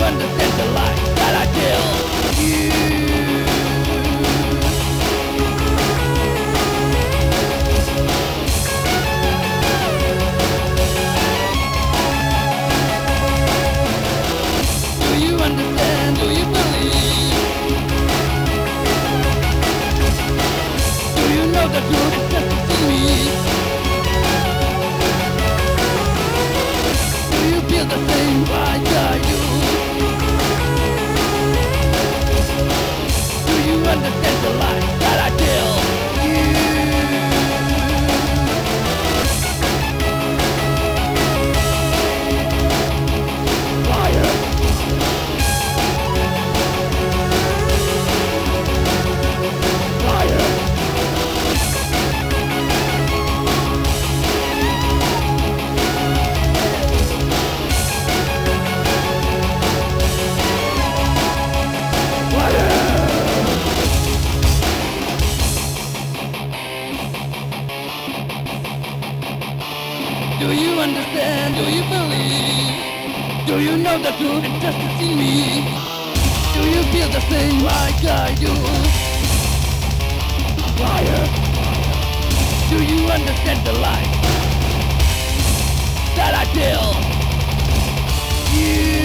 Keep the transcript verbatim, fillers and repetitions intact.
understand the lie that I tell you? Do you understand? Do you believe? Do you know the truth is just in me? Do you feel the same like I do? Do you understand the lie that I tell you? Liar. Liar. Do you understand? Do you believe? Do you know the truth is just in me? Do you feel the same like I do? Liar. Do you understand the lie that I tell you?